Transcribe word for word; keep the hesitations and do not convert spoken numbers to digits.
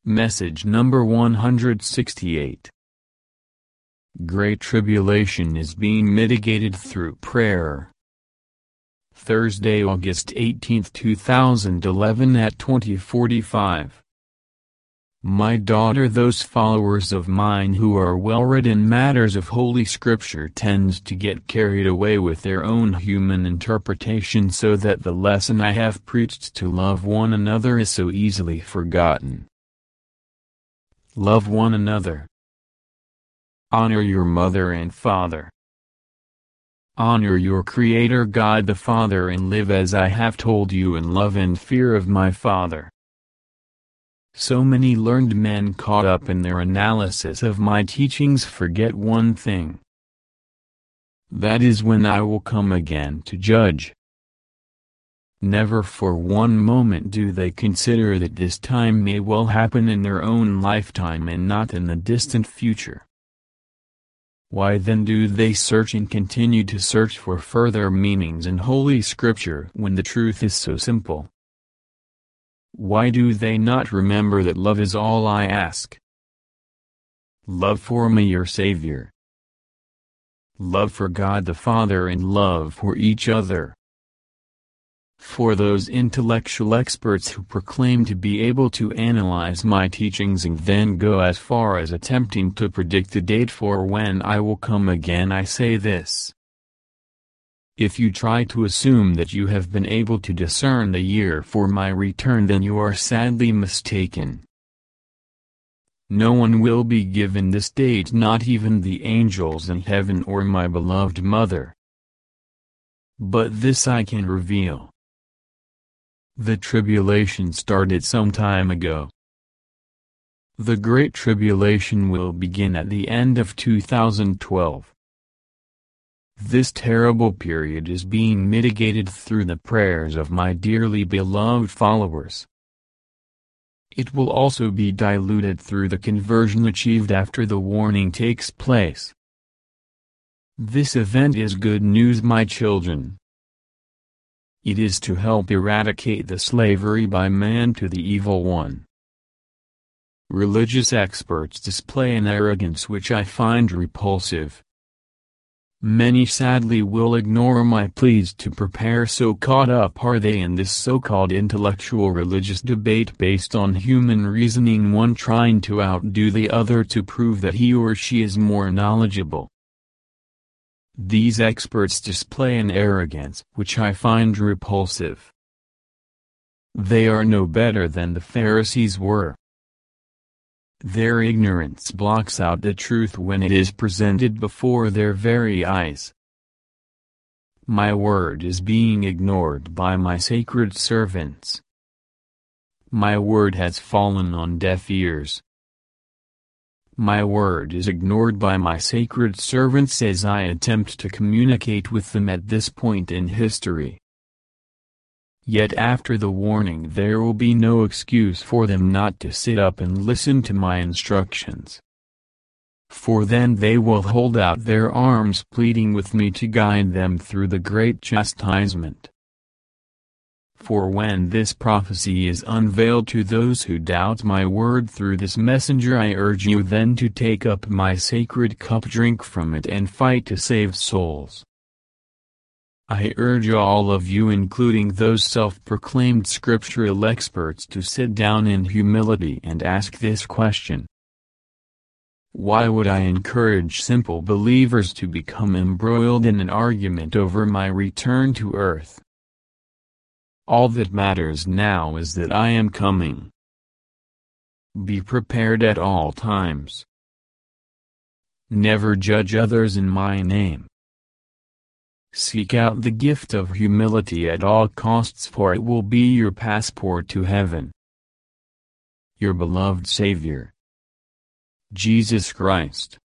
Message number one hundred sixty-eight. Great Tribulation is being mitigated through prayer. Thursday, August eighteenth two thousand eleven at twenty forty-five. My daughter, those followers of mine who are well-read in matters of Holy Scripture tend to get carried away with their own human interpretation, so that the lesson I have preached to love one another is so easily forgotten. Love one another. Honor your mother and father. Honor your Creator God the Father, and live as I have told you in love and fear of my Father. So many learned men caught up in their analysis of my teachings forget one thing. That is when I will come again to judge. Never for one moment do they consider that this time may well happen in their own lifetime and not in the distant future. Why then do they search and continue to search for further meanings in Holy Scripture when the truth is so simple? Why do they not remember that love is all I ask? Love for me, your Savior. Love for God the Father and love for each other. For those intellectual experts who proclaim to be able to analyze my teachings and then go as far as attempting to predict the date for when I will come again, I say this. If you try to assume that you have been able to discern the year for my return, then you are sadly mistaken. No one will be given this date, not even the angels in heaven or my beloved mother. But this I can reveal. The tribulation started some time ago. The Great Tribulation will begin at the end of two thousand twelve. This terrible period is being mitigated through the prayers of my dearly beloved followers. It will also be diluted through the conversion achieved after the warning takes place. This event is good news, my children. It is to help eradicate the slavery by man to the evil one. Religious experts display an arrogance which I find repulsive. Many sadly will ignore my pleas to prepare, so caught up are they in this so-called intellectual religious debate based on human reasoning, one trying to outdo the other to prove that he or she is more knowledgeable. These experts display an arrogance which I find repulsive. They are no better than the Pharisees were. Their ignorance blocks out the truth when it is presented before their very eyes. My word is being ignored by my sacred servants. My word has fallen on deaf ears. My word is ignored by my sacred servants as I attempt to communicate with them at this point in history. Yet after the warning there will be no excuse for them not to sit up and listen to my instructions. For then they will hold out their arms pleading with me to guide them through the great chastisement. For when this prophecy is unveiled to those who doubt my word through this messenger, I urge you then to take up my sacred cup, drink from it, and fight to save souls. I urge all of you, including those self-proclaimed scriptural experts, to sit down in humility and ask this question. Why would I encourage simple believers to become embroiled in an argument over my return to earth? All that matters now is that I am coming. Be prepared at all times. Never judge others in my name. Seek out the gift of humility at all costs, for it will be your passport to heaven. Your beloved Savior, Jesus Christ.